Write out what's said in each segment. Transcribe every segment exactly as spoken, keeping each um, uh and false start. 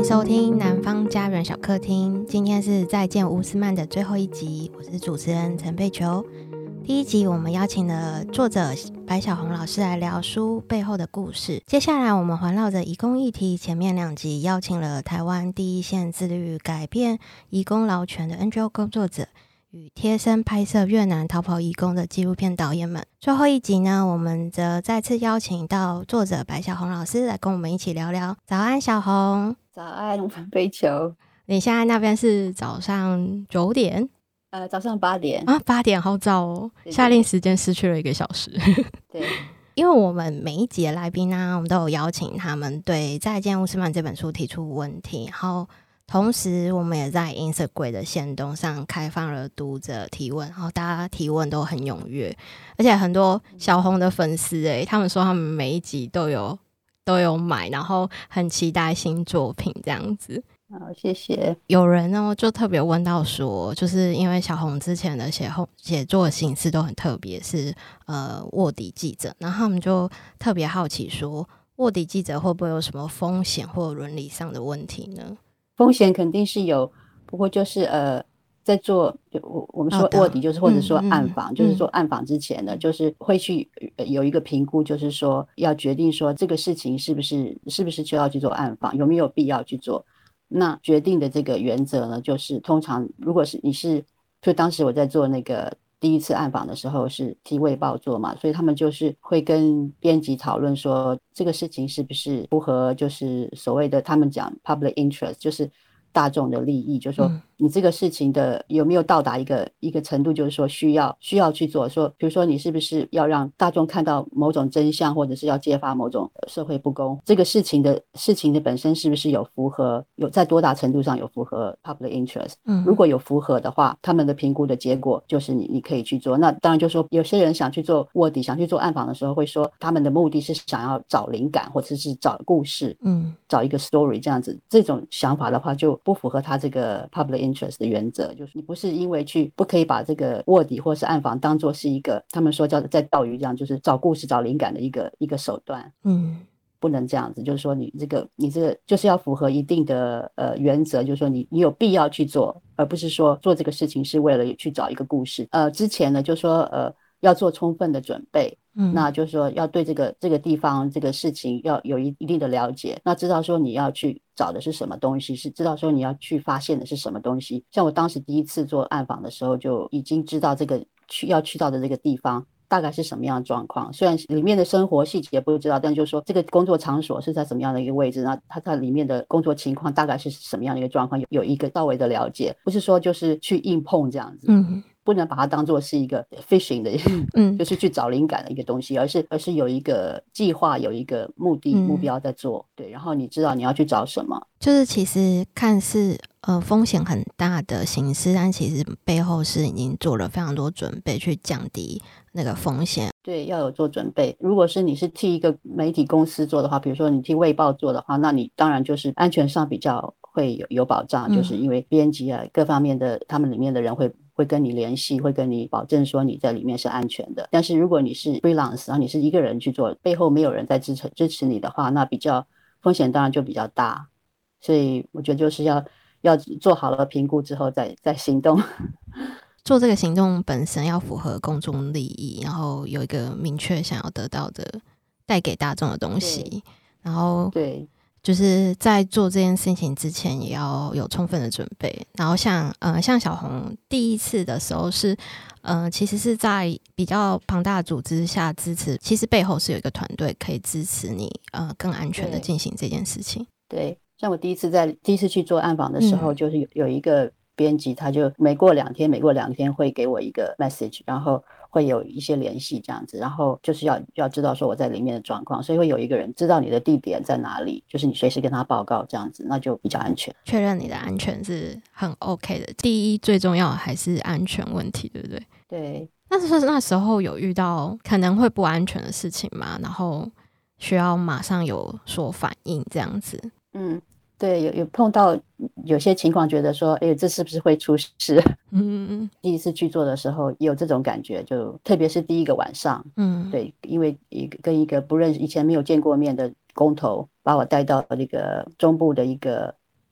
收听南方家园小客厅，今天是再见乌斯曼的最后一集，我是主持人陈佩球。第一集我们邀请了作者白小红老师来聊书背后的故事，接下来我们环绕着移工议题，前面两集邀请了台湾第一线致力于改变移工劳权的 N G O 工作者与贴身拍摄越南逃跑移工的纪录片导演们。最后一集呢，我们则再次邀请到作者白小红老师来跟我们一起聊聊。早安小红。 早安飞球。 你现在那边是早上九点？ 呃，早上八点啊，八点好早哦，对对对，夏令时间失去了一个小时。 对， 因为我们每一集的来宾呢，我们都有邀请他们对《再见乌斯曼》这本书提出问题，然后同时我们也在 Instagram 的限动上开放了读者提问，然后大家提问都很踊跃，而且很多小红的粉丝诶，他们说他们每一集都有都有买，然后很期待新作品这样子。 好，谢谢。 有人呢就特别问到说，就是因为小红之前的写写作的形式都很特别，是呃卧底记者，然后他们就特别好奇说，卧底记者会不会有什么风险或伦理上的问题呢？ 风险肯定是有，不过就是呃，在做我我们说卧底，就是或者说暗访，嗯嗯、就是说暗访之前呢，嗯、就是会去有一个评估，就是说要决定说这个事情是不是是不是就要去做暗访，有没有必要去做。那决定的这个原则呢，就是通常如果是你是，就当时我在做那个第一次暗访的时候是替卫报做嘛，所以他们就是会跟编辑讨论说这个事情是不是符合就是所谓的他们讲 public interest， 就是大众的利益，就是说你这个事情的有没有到达一个一个程度，就是说需要需要去做，说比如说你是不是要让大众看到某种真相，或者是要揭发某种社会不公，这个事情的事情的本身是不是有符合有在多大程度上有符合 public interest，嗯，如果有符合的话，他们的评估的结果就是你你可以去做。那当然就是说有些人想去做卧底，想去做暗访的时候会说他们的目的是想要找灵感或者是找故事，嗯，找一个 story 这样子，这种想法的话就不符合他这个 public interest 的原则，就是你不是因为去不可以把这个卧底或是暗访当作是一个他们说叫在钓鱼这样，就是找故事找灵感的一个一个手段，嗯，不能这样子，就是说你这个你这个就是要符合一定的呃原则，就是说你你有必要去做，而不是说做这个事情是为了去找一个故事。呃，之前呢就说呃要做充分的准备。嗯，那就是说要对这个这个地方这个事情要有一一定的了解，那知道说你要去找的是什么东西，是知道说你要去发现的是什么东西。像我当时第一次做暗访的时候就已经知道这个去要去到的这个地方大概是什么样的状况，虽然里面的生活细节不知道，但就是说这个工作场所是在什么样的一个位置，那它在里面的工作情况大概是什么样的一个状况，有有一个稍微的了解，不是说就是去硬碰这样子。嗯，不能把它当作是一个 fishing 的，嗯，就是去找灵感的一个东西，而是而是有一个计划，有一个目的、嗯、目标在做，对，然后你知道你要去找什么。 就是其实看似呃风险很大的形式，但其实背后是已经做了非常多准备去降低那个风险。 对，要有做准备。如果是你是替一个媒体公司做的话，比如说你替卫报做的话，那你当然就是安全上比较会有有保障，嗯、就是因为编辑啊各方面的他们里面的人会会跟你联系，会跟你保证说你在里面是安全的。但是如果你是 freelance， 然后你是一个人去做，背后没有人在支持支持你的话，那比较风险当然就比较大。所以我觉得就是要要做好了评估之后再再行动。 做这个行动本身要符合公众利益，然后有一个明确想要得到的带给大众的东西，然后对， 就是在做这件事情之前也要有充分的准备。然后像呃像小红第一次的时候是呃其实是在比较庞大的组织下支持，其实背后是有一个团队可以支持你呃更安全的进行这件事情。 对，像我第一次在第一次去做暗访的时候，嗯、就是有有一个编辑，他就每过两天每过两天会给我一个 message， 然后会有一些联系这样子，然后就是要要知道说我在里面的状况，所以会有一个人知道你的地点在哪里，就是你随时跟他报告这样子，那就比较安全。 确认你的安全是很 OK 的，第一最重要的还是安全问题，对不对？ 对。 那是那时候有遇到可能会不安全的事情吗？然后需要马上有所反应这样子？ 嗯，对，有有碰到有些情况，觉得说，哎，这是不是会出事？嗯，第一次去做的时候也有这种感觉，就特别是第一个晚上，嗯，对，因为一个跟一个不认识、以前没有见过面的工头，把我带到那个中部的一个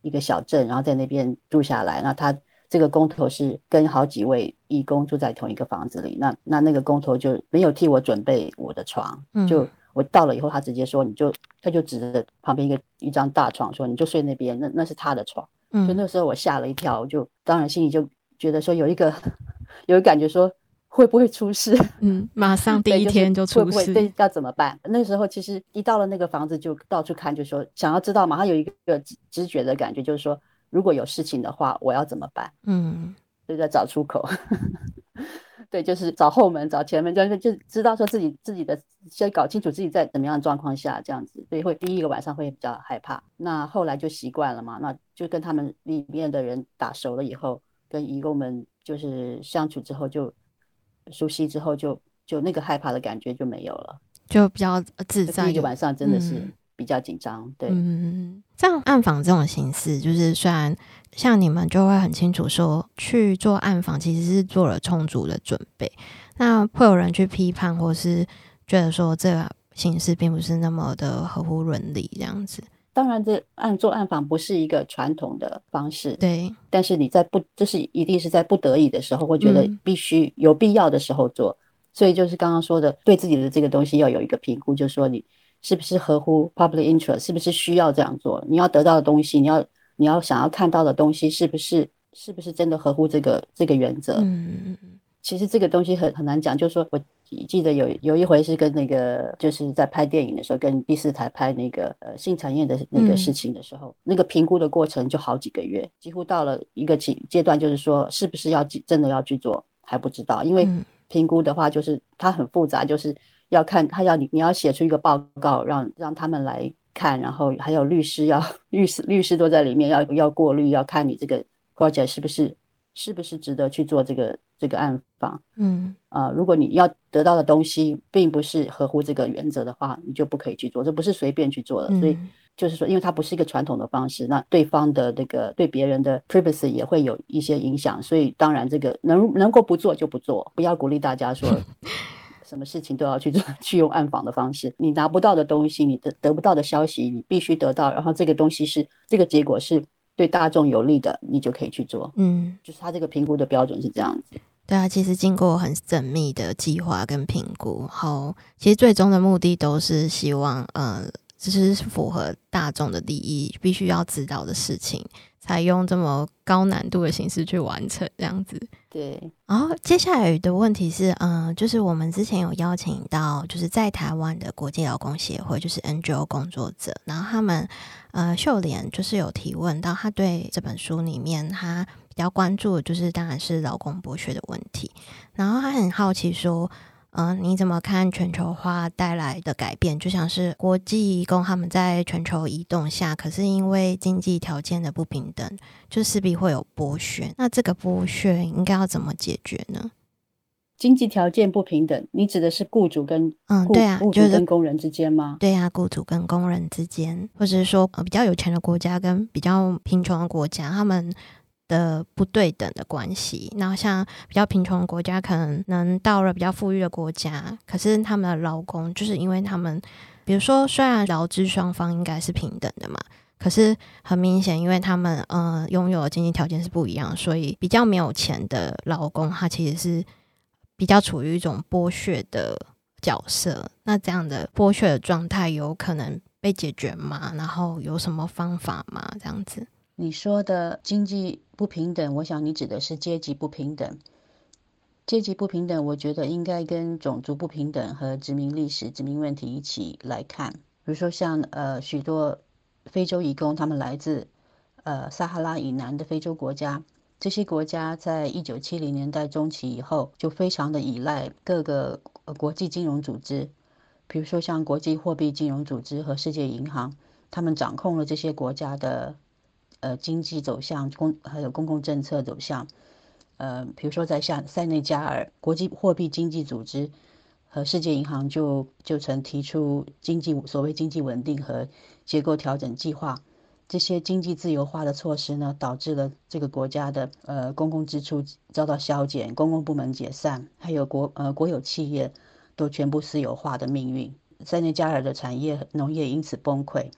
一个小镇，然后在那边住下来。那他这个工头是跟好几位义工住在同一个房子里，那那那个工头就没有替我准备我的床，嗯、就我到了以后，他直接说你就他就指着旁边一个一张大床说你就睡那边，那那是他的床。嗯，就那时候我吓了一跳，我就当然心里就觉得说有一个有一个感觉说会不会出事？ 嗯，马上第一天就出事， 会不会对要怎么办？那时候其实一到了那个房子就到处看，就说想要知道嘛，他有一个直觉的感觉，就是说如果有事情的话，我要怎么办？嗯，就在找出口。对，就是找后门、找前门，就就知道说自己自己的先搞清楚自己在怎么样的状况下，这样子，所以会第一个晚上会比较害怕。那后来就习惯了嘛，那就跟他们里面的人打熟了以后，跟义工们就是相处之后就熟悉之后就就那个害怕的感觉就没有了， 就比较自在。 第一个晚上真的是比较紧张、嗯、对。 嗯，这样暗访这种形式，就是虽然像你们就会很清楚说去做暗访其实是做了充足的准备，那会有人去批判或是觉得说这个形式并不是那么的合乎伦理这样子。 当然这暗做暗访不是一个传统的方式， 对， 但是你在不这是一定是在不得已的时候会觉得必须有必要的时候做、嗯、所以就是刚刚说的对自己的这个东西要有一个评估，就是说你是不是合乎 public interest， 是不是需要这样做，你要得到的东西，你要你要想要看到的东西是不是是不是真的合乎这个这个原则。嗯，其实这个东西很很难讲，就是说我记得有有一回是跟那个就是在拍电影的时候，跟第四台拍那个呃性产业的那个事情的时候、嗯、那个评估的过程就好几个月，几乎到了一个阶段，就是说是不是要真的要去做还不知道，因为评估的话就是它很复杂，就是要看他要你你要写出一个报告让让他们来看，然后还有律师要律师律师都在里面要要过滤，要看你这个 project 是不是是不是值得去做这个这个暗访。嗯，呃，如果你要得到的东西并不是合乎这个原则的话，你就不可以去做，这不是随便去做的。嗯、所以就是说，因为它不是一个传统的方式，那对方的那个对别人的 privacy 也会有一些影响，所以当然这个能能够不做就不做，不要鼓励大家说什么事情都要去做，去用暗访的方式。你拿不到的东西，你得得不到的消息，你必须得到，然后这个东西是这个结果是对大众有利的，你就可以去做。嗯，就是他这个评估的标准是这样子。 对啊，其实经过很缜密的计划跟评估后，其实最终的目的都是希望呃，这是符合大众的利益，必须要知道的事情，才用这么高难度的形式去完成这样子。 对， 然后接下来的问题是嗯、呃，就是我们之前有邀请到就是在台湾的国际劳工协会，就是 N G O 工作者，然后他们呃秀莲就是有提问到他对这本书里面他比较关注的就是当然是劳工剥削的问题，然后他很好奇说嗯、呃，你怎么看全球化带来的改变，就像是国际移工他们在全球移动下，可是因为经济条件的不平等，就势必会有剥削，那这个剥削应该要怎么解决呢？ 经济条件不平等，你指的是雇主跟嗯，对啊， 雇主跟工人之间吗？ 对啊，雇主跟工人之间，或者是说、呃、比较有钱的国家跟比较贫穷的国家，他们的不对等的关系。那像比较贫穷的国家可能能到了比较富裕的国家，可是他们的劳工就是因为他们比如说虽然劳资双方应该是平等的嘛，可是很明显因为他们呃拥有的经济条件是不一样，所以比较没有钱的劳工他其实是比较处于一种剥削的角色。那这样的剥削的状态有可能被解决吗？然后有什么方法吗？这样子。 你说的经济不平等，我想你指的是阶级不平等。阶级不平等我觉得应该跟种族不平等和殖民历史殖民问题一起来看。比如说像呃许多非洲移工，他们来自呃撒哈拉以南的非洲国家，这些国家在一九七零年代中期以后就非常的依赖各个国际金融组织，比如说像国际货币金融组织和世界银行，他们掌控了这些国家的呃经济走向，公还有公共政策走向。呃，比如说在像塞内加尔，国际货币经济组织和世界银行就就曾提出经济所谓经济稳定和结构调整计划。这些经济自由化的措施呢，导致了这个国家的呃公共支出遭到削减，公共部门解散，还有国呃国有企业都全部私有化的命运。塞内加尔的产业农业因此崩溃，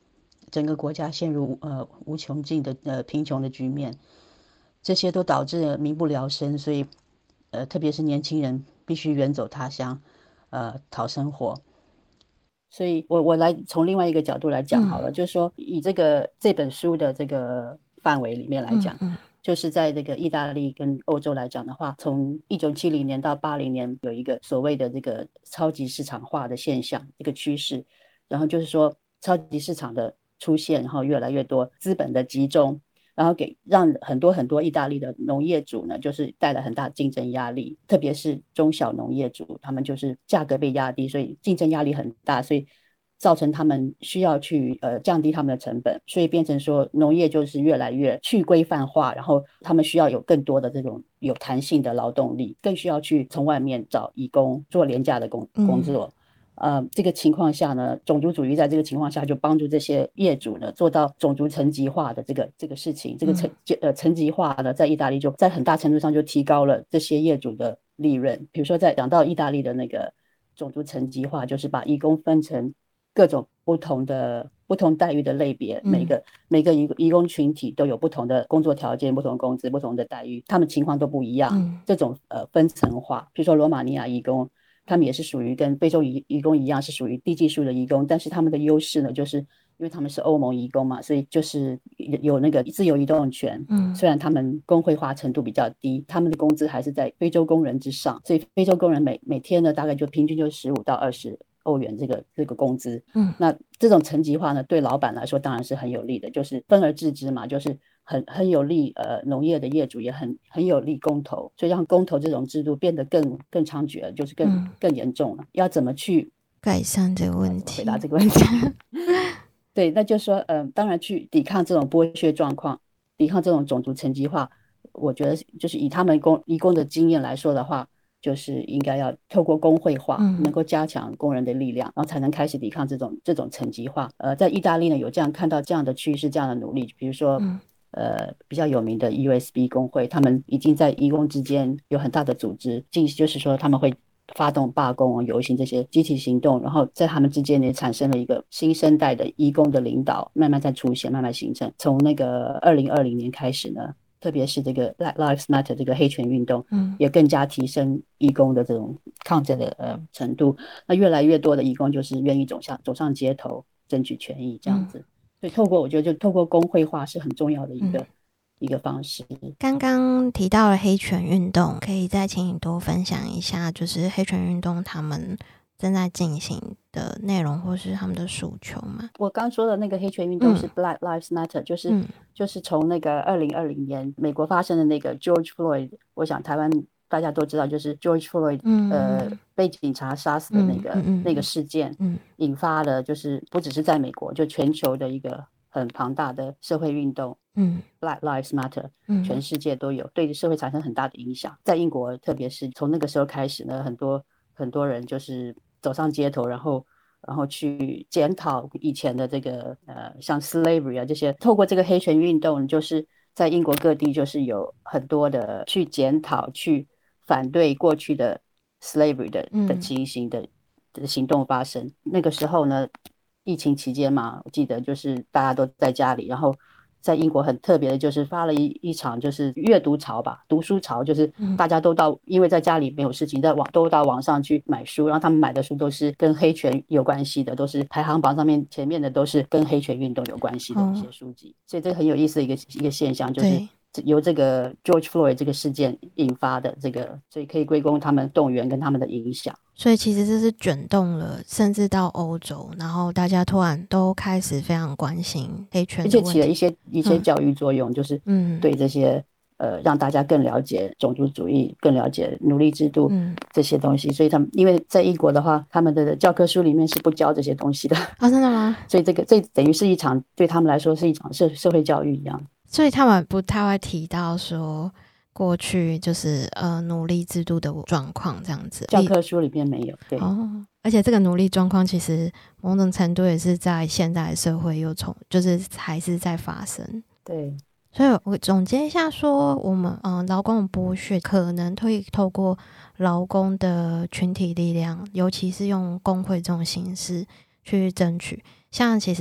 整个国家陷入呃无穷尽的呃贫穷的局面，这些都导致民不聊生，所以呃特别是年轻人必须远走他乡，呃讨生活。所以我我来从另外一个角度来讲好了，嗯、就是说以这个这本书的这个范围里面来讲。嗯嗯就是在这个意大利跟欧洲来讲的话，从一九七零年到八零年有一个所谓的这个超级市场化的现象，一个趋势。然后就是说超级市场的出现，然后越来越多资本的集中，然后给让很多很多意大利的农业主呢，就是带来很大竞争压力，特别是中小农业主，他们就是价格被压低，所以竞争压力很大，所以造成他们需要去呃降低他们的成本，所以变成说农业就是越来越去规范化，然后他们需要有更多的这种有弹性的劳动力，更需要去从外面找移工做廉价的工工作。嗯呃，这个情况下呢，种族主义在这个情况下就帮助这些业主呢做到种族层级化的这个这个事情，这个层呃层级化呢，在意大利就在很大程度上就提高了这些业主的利润。比如说，在讲到意大利的那个种族层级化，就是把移工分成各种不同的不同待遇的类别，每个每个移移工群体都有不同的工作条件、不同的工资、不同的待遇，他们情况都不一样。嗯、这种呃分层化，比如说罗马尼亚移工。他们也是属于跟非洲移移工一样，是属于低技术的移工，但是他们的优势呢，就是因为他们是欧盟移工嘛，所以就是有那个自由移动权。嗯，虽然他们工会化程度比较低，他们的工资还是在非洲工人之上，所以非洲工人每每天呢，大概就平均就十五到二十欧元这个这个工资。嗯，那这种层级化呢，对老板来说当然是很有利的，就是分而治之嘛，就是很很有利呃农业的业主也很很有利公投，所以让公投这种制度变得更更猖獗了，就是更、嗯、更严重了。要怎么去改善这个问题？ 回答这个问题。对，那就是说，嗯、呃，当然去抵抗这种剥削状况，抵抗这种种族层级化，我觉得就是以他们工移工的经验来说的话。就是应该要透过工会化，嗯、能够加强工人的力量，然后才能开始抵抗这种这种层级化。呃，在意大利呢，有这样看到这样的趋势，这样的努力，比如说，嗯、呃，比较有名的 U S B 工会，他们已经在移工之间有很大的组织，就是说他们会发动罢工、游行这些集体行动，然后在他们之间也产生了一个新生代的移工的领导，慢慢在出现，慢慢形成。从那个二零二零年开始呢。特别是这个 Black Lives Matter 这个黑权运动，嗯，也更加提升移工的这种抗争的呃程度。那越来越多的移工就是愿意走上走上街头争取权益这样子。嗯、所以透过我觉得就透过工会化是很重要的一个、嗯、一个方式。 刚刚提到了黑权运动，可以再请你多分享一下，就是黑权运动他们正在进行的内容或是他们的诉求吗？ 我刚说的那个黑权运动是 Black Lives Matter，、嗯、就是、嗯、就是从那个二零二零年美国发生的那个 George Floyd， 我想台湾大家都知道，就是 George Floyd、嗯、呃被警察杀死的那个、嗯、那个事件、嗯、引发了就是不只是在美国，就全球的一个很庞大的社会运动。嗯 Black Lives Matter、嗯、全世界都有，对社会产生很大的影响。在英国特别是从那个时候开始呢，很多很多人就是走上街头，然后然后去检讨以前的这个呃像 slavery 啊这些，透过这个黑权运动，就是在英国各地就是有很多的去检讨、去反对过去的 slavery 的的情形的、嗯、的行动发生。那个时候呢，疫情期间嘛，我记得就是大家都在家里，然后。在英国很特别的就是发了一一场就是阅读潮吧，读书潮，就是大家都到、嗯、因为在家里没有事情，在网都到网上去买书，然后他们买的书都是跟黑权有关系的，都是排行榜上面前面的都是跟黑权运动有关系的一些书籍、哦、所以这个很有意思的一个一个现象，就是由这个 George Floyd 这个事件引发的这个，所以可以归功他们动员跟他们的影响。 所以其实这是卷动了，甚至到欧洲，然后大家突然都开始非常关心黑权的问题， 而且起了一些一些教育作用，嗯、就是对这些、嗯、呃让大家更了解种族主义，更了解奴隶制度、嗯、这些东西。所以他们因为在英国的话，他们的教科书里面是不教这些东西的。 哦，真的吗？ 所以这个这等于是一场对他们来说是一场社社会教育一样。 所以他们不太会提到说。过去就是呃奴隶制度的状况这样子， 教科书里面没有。对哦，而且这个奴隶状况其实某种程度也是在现代社会又从就是还是在发生。 对， 所以我总结一下说，我们嗯劳工的剥削可能会透过劳工的群体力量，尤其是用工会这种形式去争取。像其实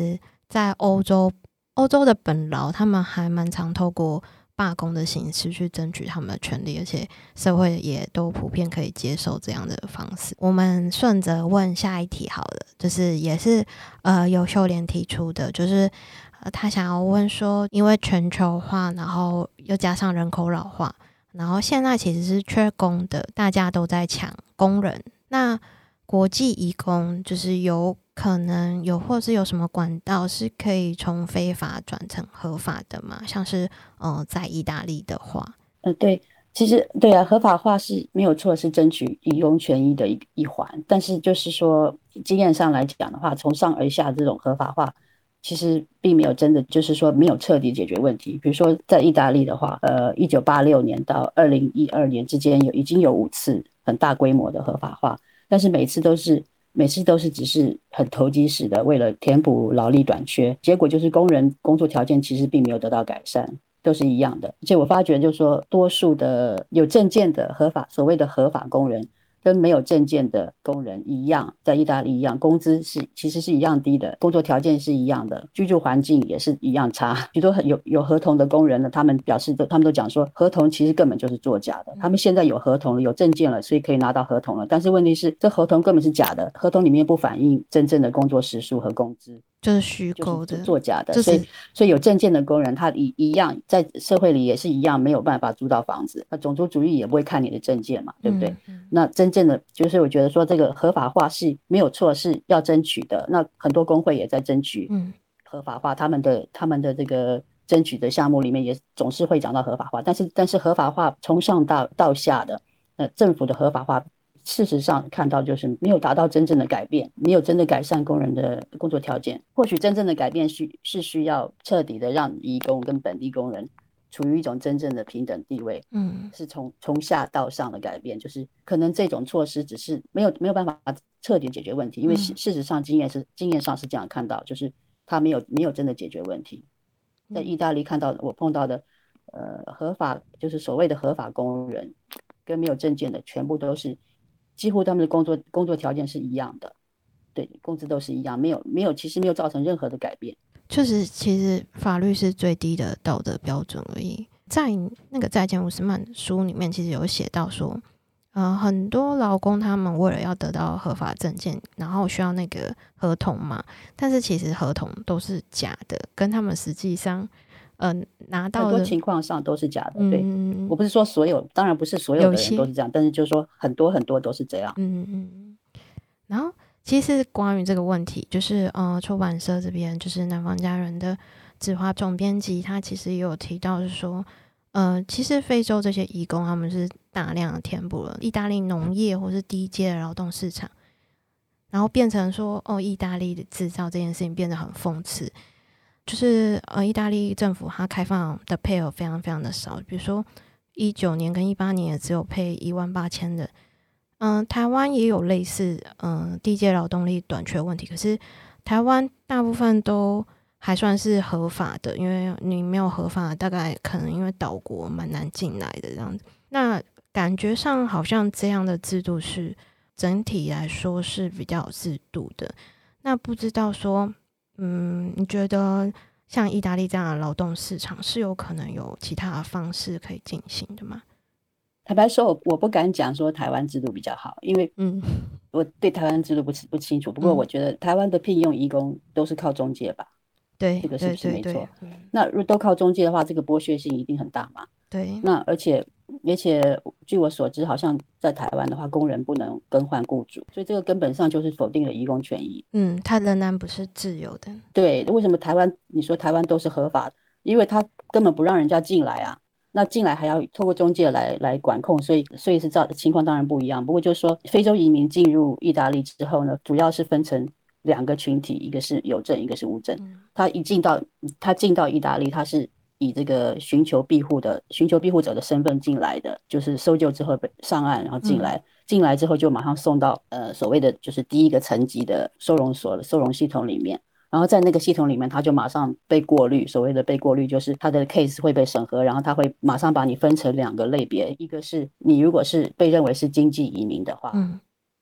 在欧洲，欧洲的本劳他们还蛮常透过罢工的形式去争取他们的权利，而且社会也都普遍可以接受这样的方式。我们顺着问下一题好了，就是也是呃由秀莲提出的，就是呃他想要问说，因为全球化，然后又加上人口老化，然后现在其实是缺工的，大家都在抢工人，那国际移工就是有可能有或是有什么管道是可以从非法转成合法的吗？像是呃在意大利的话， 呃，对，其实对啊，合法化是没有错，是争取移工权益的一一环。但是就是说，经验上来讲的话，从上而下这种合法化，其实并没有真的就是说没有彻底解决问题。比如说在意大利的话，呃，一九八六年到二零一二年之间有已经有五次很大规模的合法化，但是每次都是。每次都是只是很投机式的，为了填补劳力短缺，结果就是工人工作条件其实并没有得到改善，都是一样的。而且我发觉就是说，多数的有证件的合法所谓的合法工人跟没有证件的工人一样，在意大利一样，工资是其实是一样低的，工作条件是一样的，居住环境也是一样差。许多有有合同的工人呢，他们表示都他们都讲说，合同其实根本就是作假的。他们现在有合同了，有证件了，所以可以拿到合同了，但是问题是，这合同根本是假的，合同里面不反映真正的工作时数和工资。 就是虚构的， 就是作假的， 就是、 所以所以有证件的工人，他一一样在社会里也是一样没有办法租到房子。那种族主义也不会看你的证件嘛，对不对？嗯嗯、那真正的就是我觉得说这个合法化是没有错，是要争取的。那很多工会也在争取合法化，他们的他们的这个争取的项目里面也总是会讲到合法化，但是但是合法化从上到到下的，呃，政府的合法化。事实上看到就是没有达到真正的改变，没有真的改善工人的工作条件。或许真正的改变需是需要彻底的让移工跟本地工人处于一种真正的平等地位，嗯，是从从下到上的改变。就是可能这种措施只是没有没有办法彻底解决问题，因为事实上经验是经验上是这样看到，就是他没有没有真的解决问题。在意大利看到我碰到的呃合法就是所谓的合法工人跟没有证件的全部都是。几乎他们的工作工作条件是一样的，对，工资都是一样，没有没有，其实没有造成任何的改变。 就是其实法律是最低的道德标准而已。在那个《再见乌斯曼》书里面，其实有写到说，呃，很多劳工他们为了要得到合法证件，然后需要那个合同嘛，但是其实合同都是假的，跟他们实际上。嗯、呃，拿到的很多情况上都是假的，对、嗯、我不是说所有，当然不是所有的人都是这样，但是就是说很多很多都是这样。 嗯嗯。然后其实关于这个问题，就是呃，出版社这边就是南方家人的子华总编辑，他其实也有提到，是说，呃，其实非洲这些移工他们是大量的填补了意大利农业或是低阶的劳动市场，然后变成说，哦，意大利的制造这件事情变得很讽刺。就是呃，意大利政府它开放的配额非常非常的少，比如说一九年跟一八年也只有配一万八千人。嗯、呃，台湾也有类似嗯、呃、低阶劳动力短缺问题，可是台湾大部分都还算是合法的，因为你没有合法，大概可能因为岛国蛮难进来的这样子。那感觉上好像这样的制度是整体来说是比较有制度的。那不知道说。嗯，你觉得像意大利这样的劳动市场是有可能有其他的方式可以进行的吗？ 坦白说，我不敢讲说台湾制度比较好，因为嗯，我对台湾制度不不清楚。不过我觉得台湾的聘用移工都是靠中介吧？ 对， 这个是不是没错？ 对对对， 那如果都靠中介的话，这个剥削性一定很大嘛？ 对。 那而且而且据我所知，好像在台湾的话，工人不能更换雇主，所以这个根本上就是否定了移工权益。 嗯，它仍然不是自由的。 对，为什么台湾你说台湾都是合法的？因为他根本不让人家进来啊，那进来还要透过中介来来管控，所以所以是造情况当然不一样。不过就是说，非洲移民进入意大利之后呢，主要是分成两个群体，一个是有证，一个是无证。嗯、他一进到他进到意大利，他是以这个寻求庇护的寻求庇护者的身份进来的，就是搜救之后被上岸，然后进来，嗯、进来之后就马上送到呃所谓的就是第一个层级的收容所的收容系统里面。然后在那个系统里面，他就马上被过滤。所谓的被过滤，就是他的 case 会被审核，然后他会马上把你分成两个类别，一个是你如果是被认为是经济移民的话，嗯，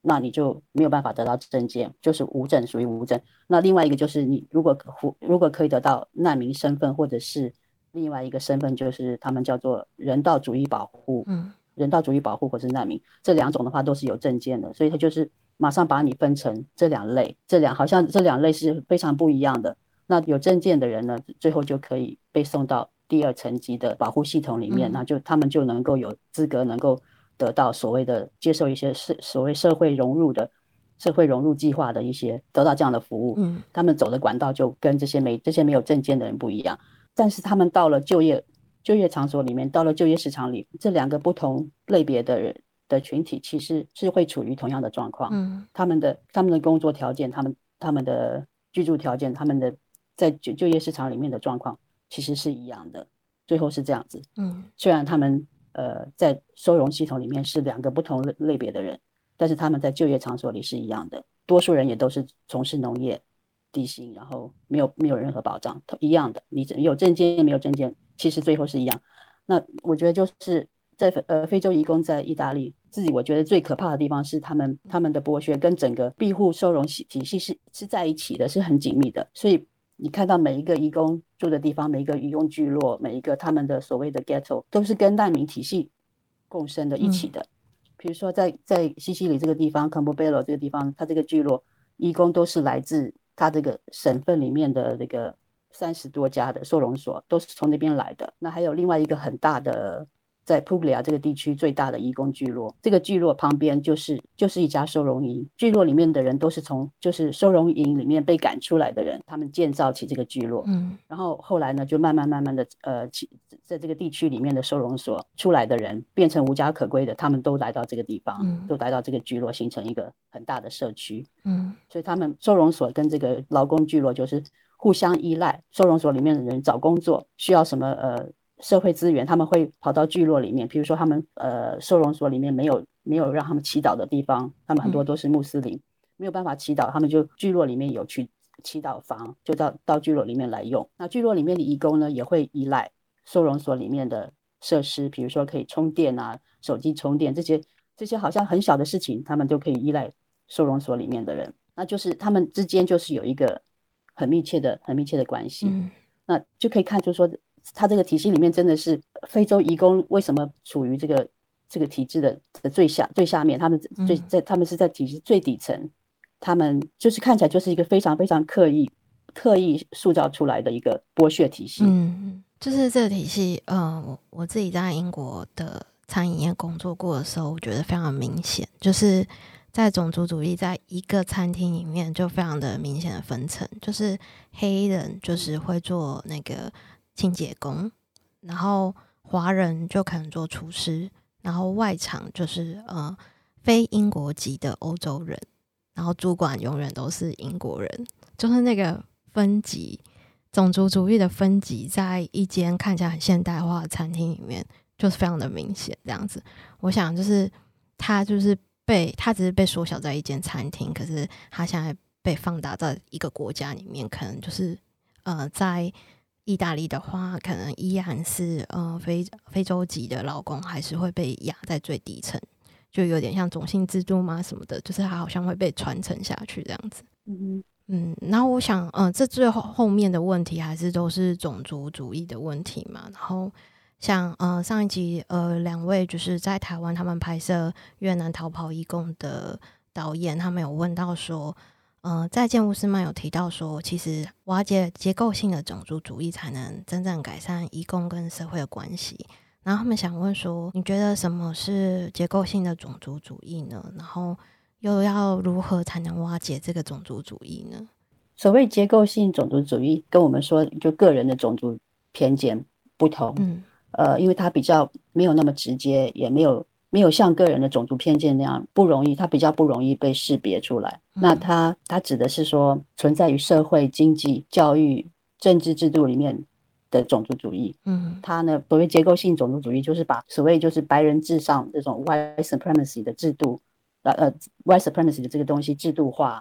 那你就没有办法得到证件，就是无证，属于无证。那另外一个就是你如果如果可以得到难民身份，或者是另外一个身份就是他们叫做人道主义保护，嗯，人道主义保护或是难民，这两种的话都是有证件的，所以他就是马上把你分成这两类，这两好像这两类是非常不一样的。那有证件的人呢，最后就可以被送到第二层级的保护系统里面，嗯，那就他们就能够有资格能够得到所谓的接受一些所谓社会融入的社会融入计划的一些得到这样的服务，嗯，他们走的管道就跟这些没这些没有证件的人不一样。但是他们到了就业就业场所里面，到了就业市场里，这两个不同类别的人的群体其实是会处于同样的状况，嗯，他们的他们的工作条件，他们他们的居住条件，他们的在就就业市场里面的状况其实是一样的，最后是这样子，嗯，虽然他们呃在收容系统里面是两个不同类别的人，但是他们在就业场所里是一样的，多数人也都是从事农业低薪，然后没有没有任何保障，一样的，你有证件没有证件，其实最后是一样。那我觉得就是在呃非洲移工在意大利，自己我觉得最可怕的地方是他们他们的剥削跟整个庇护收容体系是是在一起的，是很紧密的。所以你看到每一个移工住的地方，每一个移工聚落，每一个他们的所谓的 ghetto 都是跟难民体系共生的一起的。嗯，比如说在在西西里这个地方 Campobello 这个地方，它这个聚落移工都是来自他这个省份里面的这个三十多家的收容所，都是从那边来的。那还有另外一个很大的在普布里亚这个地区最大的移工聚落，这个聚落旁边就是就是一家收容营，聚落里面的人都是从就是收容营里面被赶出来的人，他们建造起这个聚落，嗯，然后后来呢就慢慢慢慢的呃在这个地区里面的收容所出来的人变成无家可归的，他们都来到这个地方，嗯，都来到这个聚落，形成一个很大的社区，嗯，所以他们收容所跟这个劳工聚落就是互相依赖，收容所里面的人找工作需要什么呃社会资源，他们会跑到聚落里面，比如说他们呃收容所里面没有没有让他们祈祷的地方，他们很多都是穆斯林，嗯，没有办法祈祷，他们就聚落里面有去祈祷房，就到到聚落里面来用。那聚落里面的移工呢，也会依赖收容所里面的设施，比如说可以充电啊，手机充电，这些这些好像很小的事情，他们都可以依赖收容所里面的人，那就是他们之间就是有一个很密切的很密切的关系，嗯，那就可以看出说他这个体系里面真的是非洲移工为什么处于这个这个体制的的最下最下面，他们最在他们是在体系最底层，他们就是看起来就是一个非常非常刻意刻意塑造出来的一个剥削体系。 嗯，就是这个体系，呃，我我自己在英国的餐饮业工作过的时候，我觉得非常明显，就是在种族主义在一个餐厅里面就非常的明显的分层，就是黑人就是会做那个清洁工，然后华人就可能做厨师，然后外场就是呃非英国籍的欧洲人，然后主管永远都是英国人，就是那个分级种族主义的分级在一间看起来很现代化的餐厅里面就是非常的明显这样子。我想就是他就是被他只是被缩小在一间餐厅，可是他现在被放大在一个国家里面，可能就是呃在意大利的话可能依然是呃非非洲籍的劳工还是会被压在最底层，就有点像种姓制度嘛什么的，就是他好像会被传承下去这样子。嗯嗯，然后我想呃这最后后面的问题还是都是种族主义的问题嘛，然后像呃上一集呃两位就是在台湾他们拍摄越南逃跑移工的导演，他们有问到说呃在见乌斯曼有提到说其实瓦解结构性的种族主义才能真正改善移工跟社会的关系，然后他们想问说你觉得什么是结构性的种族主义呢？然后又要如何才能瓦解这个种族主义呢？ 所谓结构性种族主义跟我们说就个人的种族偏见不同，嗯呃，因为它比较没有那么直接，也没有没有像个人的种族偏见那样不容易，它比较不容易被识别出来。嗯、那它它指的是说存在于社会、经济、教育、政治制度里面的种族主义。嗯，它呢所谓结构性种族主义，就是把所谓就是白人至上这种 white supremacy 的制度，呃呃 white supremacy 的这个东西制度化，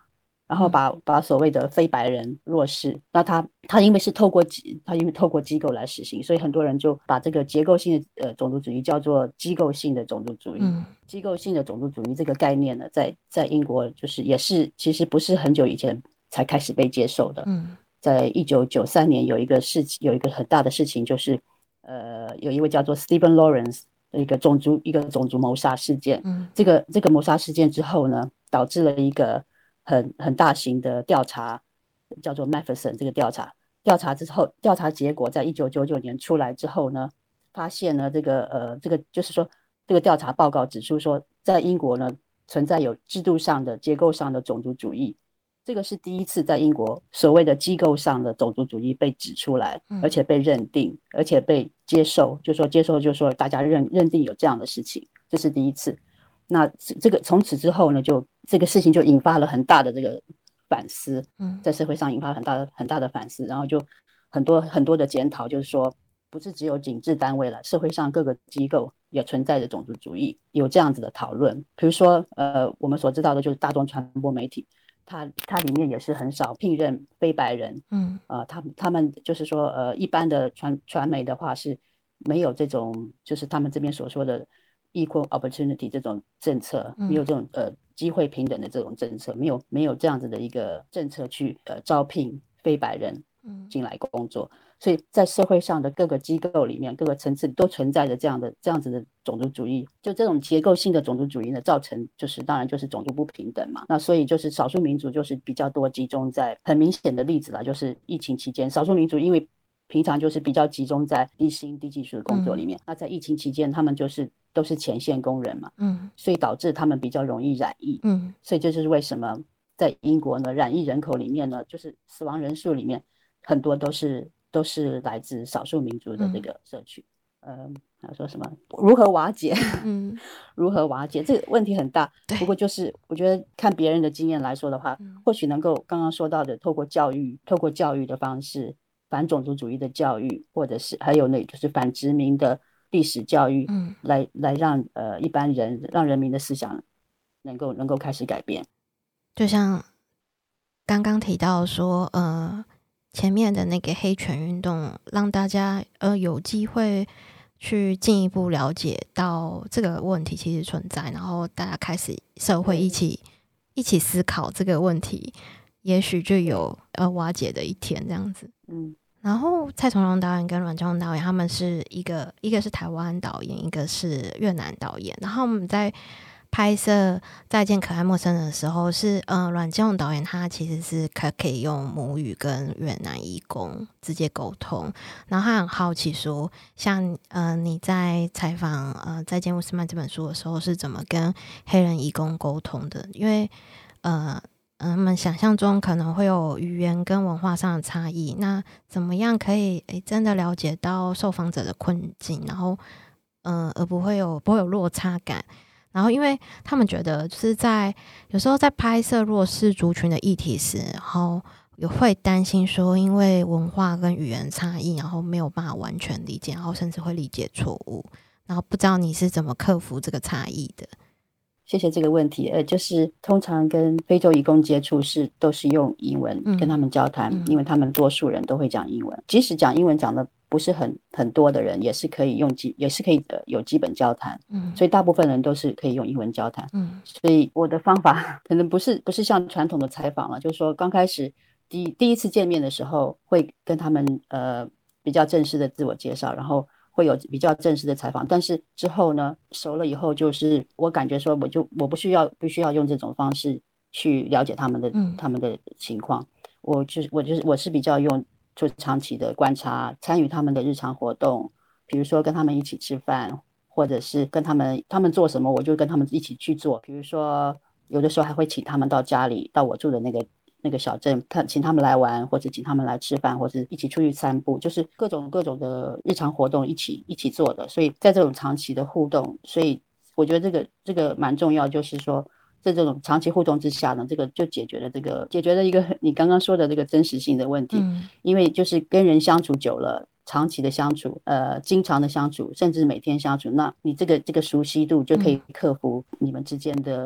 然后把把所谓的非白人弱势，那他他因为是透过他因为透过机构来实行，所以很多人就把这个结构性的呃种族主义叫做机构性的种族主义。嗯，机构性的种族主义这个概念呢，在在英国就是也是其实不是很久以前才开始被接受的。嗯，在一九九三年有一个事情，有一个很大的事情，就是呃有一位叫做 Stephen Lawrence 的一个种族一个种族谋杀事件。嗯，这个这个谋杀事件之后呢，导致了一个很很大型的调查，叫做 Matheson 这个调查。调查之后，调查结果在一九九九年出来之后呢，发现呢，这个呃，这个就是说，这个调查报告指出说，在英国呢存在有制度上的、结构上的种族主义。这个是第一次在英国所谓的机构上的种族主义被指出来，而且被认定，而且被接受，就说接受，就说大家认认定有这样的事情，这是第一次。那这个从此之后呢，就这个事情就引发了很大的这个反思，在社会上引发了很大的很大的反思，然后就很多很多的检讨，就是说不是只有警治单位了，社会上各个机构也存在着种族主义，有这样子的讨论。比如说，呃，我们所知道的就是大众传播媒体，它它里面也是很少聘任非白人，嗯，呃，他他们就是说，呃，一般的传传媒的话是没有这种，就是他们这边所说的equal opportunity 这种政策，没有这种呃机会平等的这种政策，没有没有这样子的一个政策去呃招聘非白人进来工作，所以在社会上的各个机构里面，各个层次都存在着这样的这样子的种族主义。就这种结构性的种族主义呢，造成就是当然就是种族不平等嘛。那所以就是少数民族就是比较多集中在很明显的例子啦，就是疫情期间，少数民族因为平常就是比较集中在低薪低技术的工作里面，嗯、那在疫情期间他们就是都是前线工人嘛，嗯，所以导致他们比较容易染疫，嗯，所以这就是为什么在英国呢，染疫人口里面呢，就是死亡人数里面很多都是都是来自少数民族的这个社区。嗯，呃，说什么如何瓦解？嗯，如何瓦解这个问题很大。不过就是我觉得看别人的经验来说的话，嗯、或许能够刚刚说到的，透过教育，透过教育的方式。反种族主义的教育，或者是还有那就是反殖民的历史教育，嗯，来来让呃一般人让人民的思想能够能够开始改变。 就像刚刚提到说，呃，前面的那个黑权运动，让大家呃有机会去进一步了解到这个问题其实存在，然后大家开始社会一起一起思考这个问题。也许就有呃瓦解的一天这样子，嗯，然后蔡崇隆导演跟阮经宏导演他们是一个一个是台湾导演，一个是越南导演，然后我们在拍摄《再见可爱陌生人》的时候是，呃阮经宏导演他其实是可可以用母语跟越南移工直接沟通，然后他很好奇说，像呃你在采访呃《再见乌斯曼》这本书的时候是怎么跟黑人移工沟通的？因为呃。嗯，我们想象中可能会有语言跟文化上的差异，那怎么样可以诶真的了解到受访者的困境，然后嗯、呃，而不会有不会有落差感？然后因为他们觉得就是在有时候在拍摄弱势族群的议题时，然后也会担心说因为文化跟语言差异，然后没有办法完全理解，然后甚至会理解错误，然后不知道你是怎么克服这个差异的。 谢谢这个问题，呃，就是通常跟非洲移工接触是都是用英文跟他们交谈，嗯、因为他们多数人都会讲英文，即使讲英文讲的不是很很多的人，也是可以用基也是可以、呃、有基本交谈，嗯，所以大部分人都是可以用英文交谈，嗯，所以我的方法可能不是不是像传统的采访了，就是说刚开始第第一次见面的时候会跟他们呃比较正式的自我介绍，然后。会有比较正式的采访，但是之后呢，熟了以后，就是我感觉说，我就我不需要必须要用这种方式去了解他们的、嗯、他们的情况，我就是我就是我是比较用就长期的观察，参与他们的日常活动，比如说跟他们一起吃饭，或者是跟他们他们做什么，我就跟他们一起去做，比如说有的时候还会请他们到家里，到我住的那个。那个小镇，看请他们来玩，或者请他们来吃饭，或者一起出去散步，就是各种各种的日常活动一起一起做的。所以在这种长期的互动，所以我觉得这个这个蛮重要，就是说在这种长期互动之下呢，这个就解决了这个解决了一个你刚刚说的这个真实性的问题。嗯、因为就是跟人相处久了，长期的相处，呃，经常的相处，甚至每天相处，那你这个这个熟悉度就可以克服你们之间的。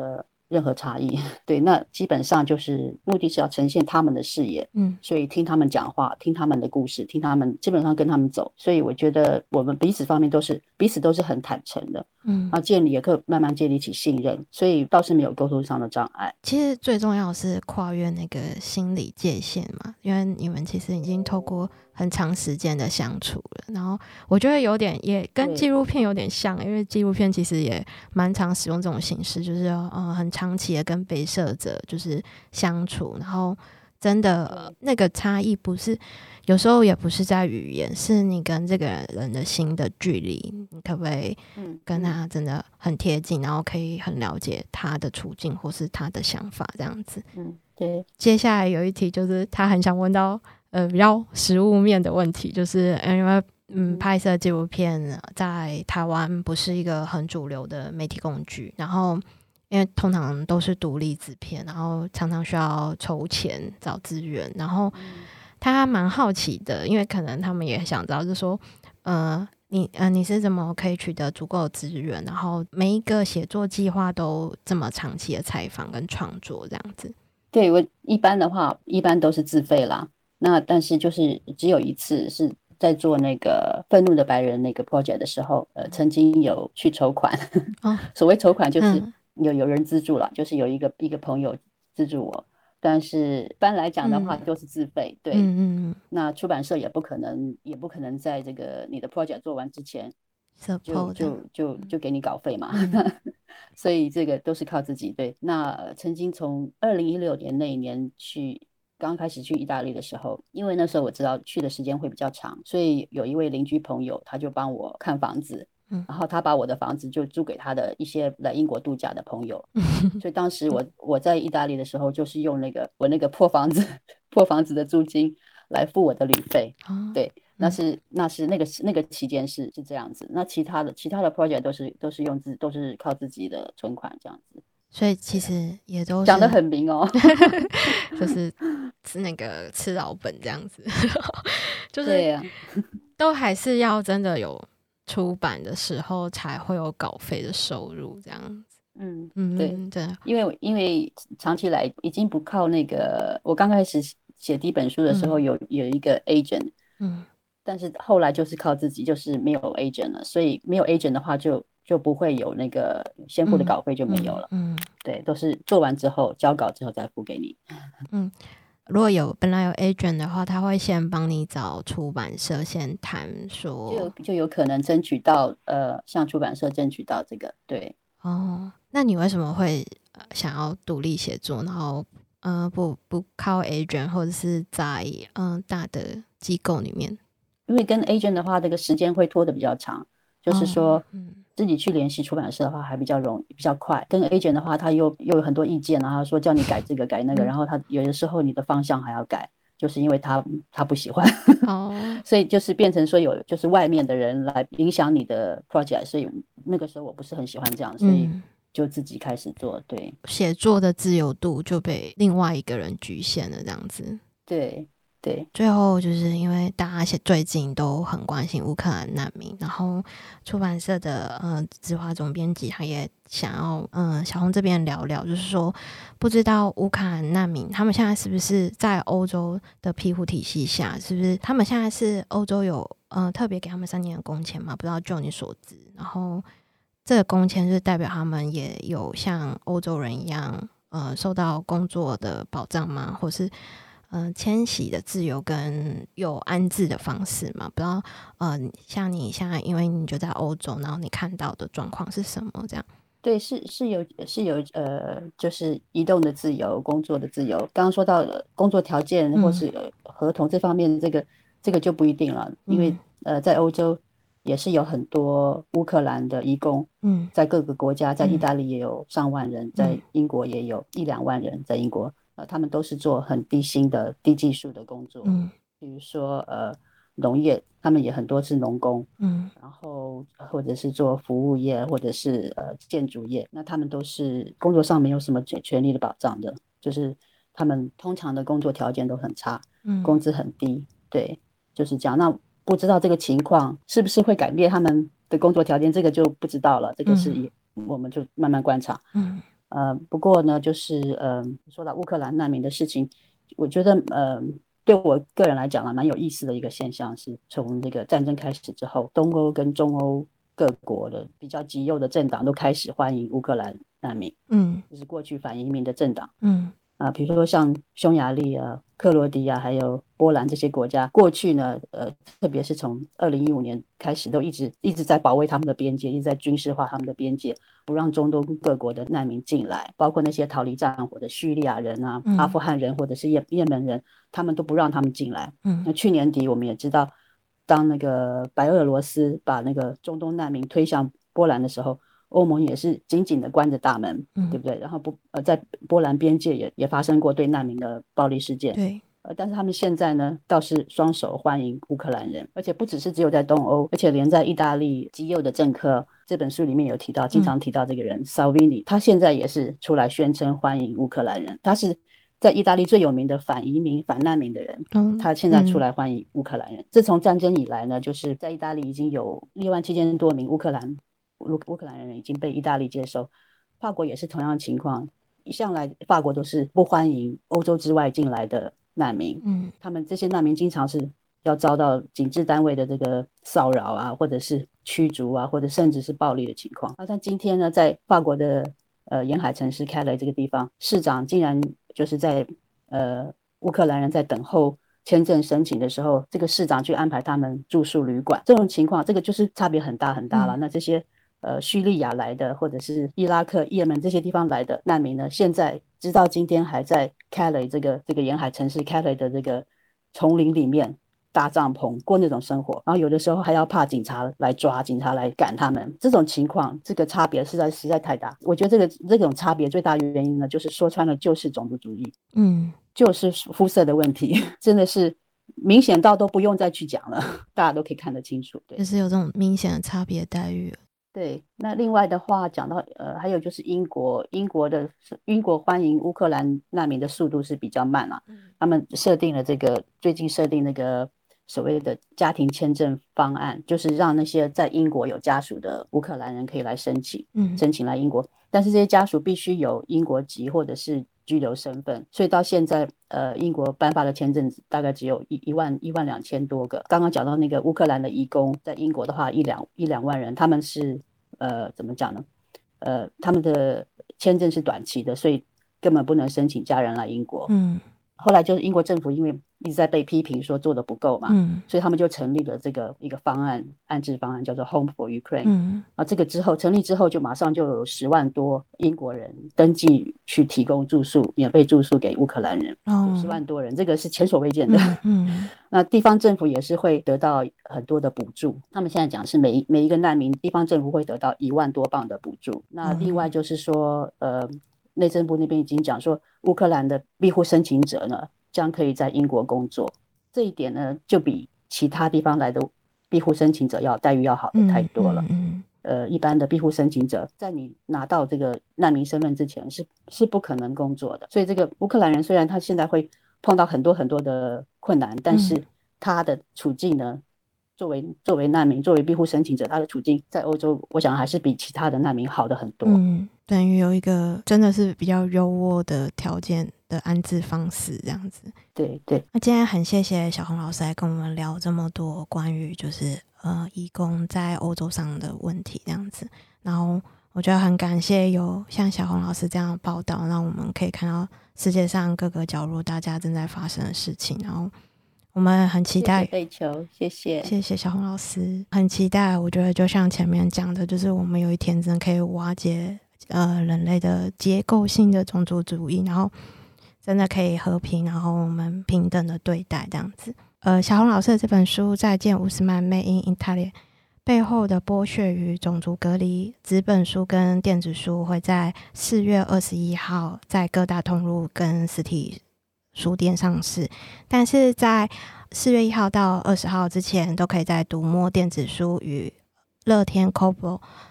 任何差异。对，那基本上就是目的是要呈现他们的视野， 嗯， 所以听他们讲话，听他们的故事，听他们，基本上跟他们走。所以我觉得我们彼此方面都是彼此都是很坦诚的，嗯，啊，建立也可以慢慢建立起信任，所以倒是没有沟通上的障碍。 其实最重要的是跨越那个心理界限嘛，因为你们其实已经透过很长时间的相处了，然后我觉得有点也跟纪录片有点像，因为纪录片其实也蛮常使用这种形式，就是呃很长期的跟被摄者就是相处，然后真的、呃、那个差异不是有时候也不是在语言，是你跟这个人的心的距离，你可不可以跟他真的很贴近，然后可以很了解他的处境或是他的想法这样子。 嗯，对。 接下来有一题就是他很想问到呃比较实务面的问题，就是因为嗯拍摄纪录片在台湾不是一个很主流的媒体工具，然后因为通常都是独立制片，然后常常需要筹钱找资源，然后他蛮好奇的，因为可能他们也想知道就是说呃你呃你是怎么可以取得足够的资源，然后每一个写作计划都这么长期的采访跟创作这样子。 对，我一般的话一般都是自费啦，那但是就是只有一次是在做那个愤怒的白人那个 project 的时候，呃，曾经有去筹款、哦、所谓筹款就是有有人资助了、嗯、就是有一个一个朋友资助我，但是一般来讲的话都是自费、嗯、对、嗯嗯，那出版社也不可能也不可能在这个你的 project 做完之前就就就就给你稿费嘛、嗯、所以这个都是靠自己。对，那曾经从二零一六年那一年去刚开始去意大利的时候，因为那时候我知道去的时间会比较长，所以有一位邻居朋友他就帮我看房子，嗯，然后他把我的房子就租给他的一些来英国度假的朋友，所以当时我我在意大利的时候就是用那个我那个破房子破房子的租金来付我的旅费、哦、对，那是那是那个那个期间是是这样子，那其他的其他的 project 都是都是用自都是靠自己的存款这样子， 所以其实也都是讲得很明哦就是是那个吃老本这样子就是都还是要真的有出版的时候才会有稿费的收入这样子。 嗯嗯，对对，因为因为长期来已经不靠那个，我刚开始写第一本书的时候有、嗯、有一个 agent， 嗯，但是后来就是靠自己，就是没有 agent 了，所以没有 agent 的话就就不会有那个先付的稿费就没有了，嗯，嗯嗯对，都是做完之后交稿之后再付给你。 嗯，如果有本来有 agent 的话，他会先帮你找出版社先谈说， 就就有可能争取到呃向出版社争取到这个，对。 哦，那你为什么会、呃、想要独立写作，然后呃不不靠 agent 或者是在嗯、呃、大的机构里面？ 因为跟 agent 的话，这个时间会拖得比较长，就是说、哦嗯、自己去联系出版社的话还比较容易比较快，跟 agent 的话他又又有很多意见，然后说叫你改这个改那个、嗯、然后他有的时候你的方向还要改，就是因为他他不喜欢、哦、所以就是变成说有就是外面的人来影响你的 project， 所以那个时候我不是很喜欢这样，所以就自己开始做。对， 写作的自由度就被另外一个人局限了这样子。 对对， 最后就是因为大家最近都很关心乌克兰难民，然后出版社的呃执华总编辑他也想要嗯、呃、小红这边聊聊，就是说不知道乌克兰难民他们现在是不是在欧洲的庇护体系下，是不是他们现在是欧洲有呃特别给他们三年的工签嘛？不知道就你所知，然后这个工签是代表他们也有像欧洲人一样呃受到工作的保障吗？或是呃，迁徙的自由跟有安置的方式嘛？不知道呃，像你现在因为你就在欧洲，然后你看到的状况是什么？这样？ 对，是是有是有呃，就是移动的自由、工作的自由。刚刚说到工作条件或是合同这方面，这个、嗯、这个就不一定了，因为、嗯、呃，在欧洲也是有很多乌克兰的移工，嗯，在各个国家，在意大利也有上万人，嗯、在英国也有一两万人，在英国。呃，他们都是做很低薪的、低技术的工作，嗯，比如说呃，农业，他们也很多是农工，嗯，然后或者是做服务业，或者是呃建筑业，那他们都是工作上没有什么权利的保障的，就是他们通常的工作条件都很差，嗯，工资很低，对，就是这样。那不知道这个情况是不是会改变他们的工作条件，这个就不知道了，这个是也、嗯、我们就慢慢观察，嗯。 呃，不过呢，就是呃，说到乌克兰难民的事情，我觉得呃，对我个人来讲啊，蛮有意思的一个现象是，从这个战争开始之后，东欧跟中欧各国的比较极右的政党都开始欢迎乌克兰难民，嗯，就是过去反移民的政党，嗯。啊，比如说像匈牙利啊、克罗地亚还有波兰这些国家，过去呢，呃，特别是从二零一五年开始，都一直一直在保卫他们的边界，一直在军事化他们的边界，不让中东各国的难民进来，包括那些逃离战火的叙利亚人啊、嗯、阿富汗人或者是也也门人，他们都不让他们进来。嗯，那去年底我们也知道，当那个白俄罗斯把那个中东难民推向波兰的时候，欧盟也是紧紧的关着大门，嗯、对不对？然后不呃，在波兰边界也也发生过对难民的暴力事件，对。呃，但是他们现在呢，倒是双手欢迎乌克兰人，而且不只是只有在东欧，而且连在意大利极右的政客这本书里面有提到，经常提到这个人 Salvini，、嗯、他现在也是出来宣称欢迎乌克兰人，他是在意大利最有名的反移民、反难民的人，嗯、他现在出来欢迎乌克兰人。嗯、自从战争以来呢，就是在意大利已经有六万七千多名乌克兰。乌克兰人已经被意大利接收，法国也是同样的情况，一向来法国都是不欢迎欧洲之外进来的难民，嗯，他们这些难民经常是要遭到警治单位的这个骚扰啊，或者是驱逐啊，或者甚至是暴力的情况。但今天呢，在法国的呃沿海城市开雷这个地方，市长竟然就是在呃乌克兰人在等候签证申请的时候，这个市长去安排他们住宿旅馆，这种情况，这个就是差别很大很大了。嗯、那这些呃叙利亚来的，或者是伊拉克、也门这些地方来的难民呢，现在直到今天还在开雷这个这个沿海城市开雷的这个丛林里面搭帐篷过那种生活，然后有的时候还要怕警察来抓，警察来赶他们。这种情况，这个差别实在实在太大。我觉得这个这种差别最大的原因呢，就是说穿了就是种族主义，嗯，就是肤色的问题，真的是明显到都不用再去讲了，大家都可以看得清楚。对， 就是有这种明显的差别待遇。 对，那另外的话讲到呃，还有就是英国，英国的英国欢迎乌克兰难民的速度是比较慢啊，嗯、他们设定了这个最近设定那个所谓的家庭签证方案，就是让那些在英国有家属的乌克兰人可以来申请，嗯、申请来英国，但是这些家属必须有英国籍或者是居留身份，所以到现在呃，英国颁发的签证大概只有一一万一万两千多个。刚刚讲到那个乌克兰的移工，在英国的话一两一两万人，他们是呃怎么讲呢？呃，他们的签证是短期的，所以根本不能申请家人来英国。嗯。后来就是英国政府因为一直在被批评说做的不够嘛，嗯、所以他们就成立了这个一个方案，安置方案叫做 Home for Ukraine。嗯，啊，这个之后成立之后，就马上就有十万多英国人登记去提供住宿，免费住宿给乌克兰人，哦、十万多人，这个是前所未见的。嗯，嗯那地方政府也是会得到很多的补助，他们现在讲是每每一个难民，地方政府会得到一万多镑的补助。那另外就是说，呃。内政部那边已经讲说，乌克兰的庇护申请者呢，将可以在英国工作。这一点呢，就比其他地方来的庇护申请者要待遇要好的太多了。嗯嗯嗯、呃，一般的庇护申请者，在你拿到这个难民身份之前是，是是不可能工作的。所以，这个乌克兰人虽然他现在会碰到很多很多的困难，但是他的处境呢？作为作为难民，作为庇护申请者，他的处境在欧洲，我想还是比其他的难民好的很多。 嗯，等于有一个真的是比较优渥的条件的安置方式，这样子。 对对。 那今天很谢谢小红老师来跟我们聊这么多关于就是呃移工在欧洲上的问题这样子。然后我觉得很感谢有像小红老师这样的报道，让我们可以看到世界上各个角落大家正在发生的事情，然后。我们很期待， 谢谢贝球，谢谢， 谢谢小红老师，很期待。我觉得就像前面讲的，就是我们有一天真的可以瓦解呃人类的结构性的种族主义，然后真的可以和平，然后我们平等的对待这样子。呃，小红老师的这本书《再见乌斯曼 Made in Italy》背后的剥削与种族隔离，纸本书跟电子书会在四月二十一号在各大通路跟实体书店上市，但是在四月一号到二十号之前都可以在读墨电子书与乐天 Kobo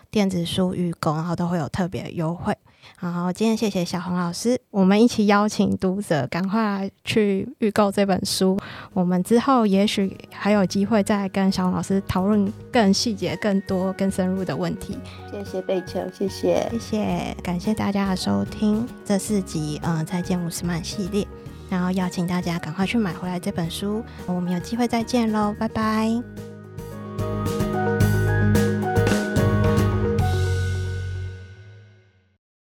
电子书预购，然后都会有特别的优惠。然后今天谢谢小红老师，我们一起邀请读者赶快去预购这本书。我们之后也许还有机会再跟小红老师讨论更细节、更多、更深入的问题。 谢谢贝秋，谢谢， 谢谢，感谢大家的收听这四集呃再见伍斯曼系列，然后邀请大家赶快去买回来这本书。我们有机会再见咯，拜拜。